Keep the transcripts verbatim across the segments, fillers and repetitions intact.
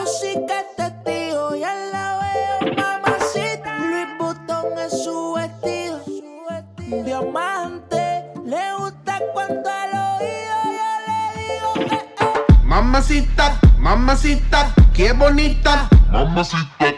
sí que es testigo. Ya la veo, mamacita. Louis Vuitton es su vestido. Diamante, le gusta cuando al oído yo le digo eh, eh. Mamacita, mamacita, qué bonita. Mamacita.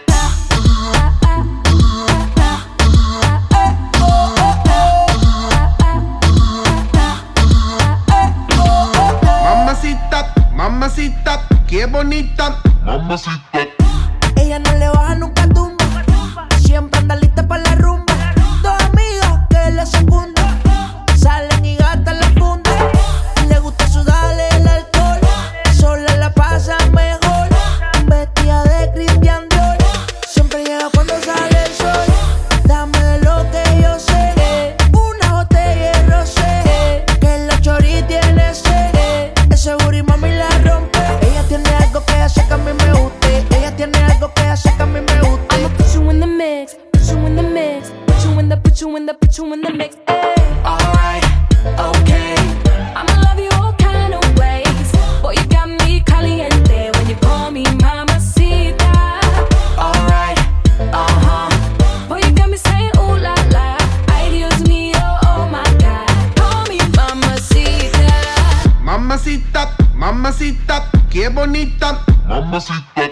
Mamacita, mamacita, qué bonita. Mamacita. Ella no le baja nunca tumba. Siempre anda lista para la rumba. Dos amigas que le secundan. Salen y gastan la funda. Le gusta sudarle el alcohol. Sola la pasa mejor. Vestida de Christian Dior. Siempre llega cuando sale el sol. Dame de lo que yo sé. Una botella de rosé. Que la chori tiene sed. Ese booty mami la rompe. Ella tiene algo que hace que a mí me guste. Ella tiene algo que hace que a mí me guste. I'ma put you in the mix, put you in the mix, put you in the, put you in the, put you in the mix. Ay. Alright, okay. I'ma love you all kind of ways. Boy, you got me caliente when you call me mamacita. Alright, uh-huh. Boy, you got me saying ooh la la. Ay, Dios mío, oh my God. Call me mamacita. Mamacita, mamacita, qué bonita. Mamacita.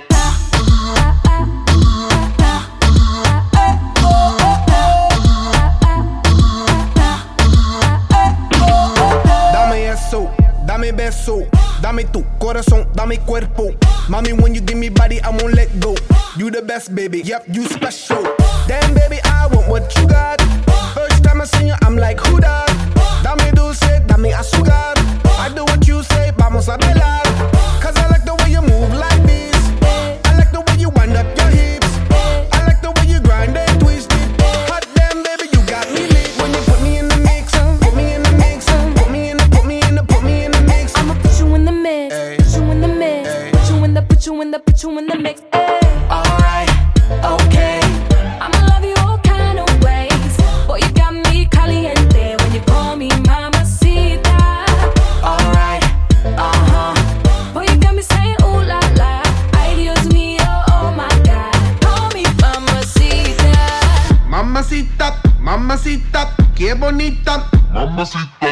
Dame eso, dame beso, dame tu corazón, dame cuerpo. Mami, when you give me body, I won't let go. You the best, baby, yep, you special. Damn, baby, I want what you got. First time I see you, I'm like, who that? Dame dulce, dame azúcar. I do what you say, vamos a bailar. Cause I like the way you move like this. I like the way you wind up your hips. I like the way you grind and twist it. Hot damn, baby, you got me lit. When you put me in the mix, put me in the mix, put me in the, put me in the, put me in the mix. I'ma put you in the mix, Ay. put you in the mix, Ay. put you in the, put you in the, put you in the mix. Ay. Alright, okay. I'ma love you all kind of ways. Boy, you got me caliente when you call me mamacita. Alright, uh-huh. Boy, you got me saying ooh la la. Ay, Dios mío, oh my God. Call me mamacita. Mamacita, mamacita, qué bonita. Mamacita.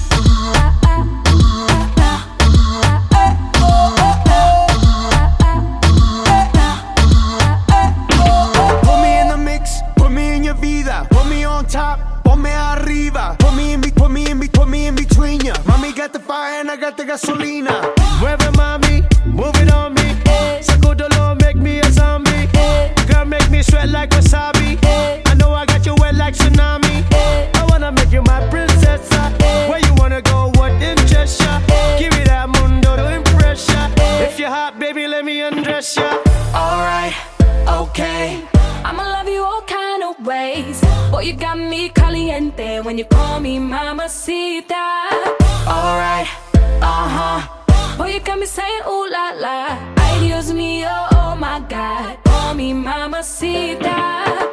Put me in the mix, put me in your vida. Put me on top, ponme arriba. Put me in, be- put me in, be- put me in between ya. Mami got the fire and I got the gasolina. Mueve mami, move it on me. Sacudolo, make me a zombie. Girl, make me sweat like wasabi. I know I got you wet like tsunami. I wanna make you my princess. Where you wanna go, what interest ya? Give me that mundo to impress ya. If you're hot, baby, let me undress ya. Alright, okay. I'ma love you all kind of ways. Boy, you got me caliente when you call me mamacita. Alright, uh-huh. Boy, you got me saying ooh la la. Ay, Dios mío, oh my God. Call me mamacita.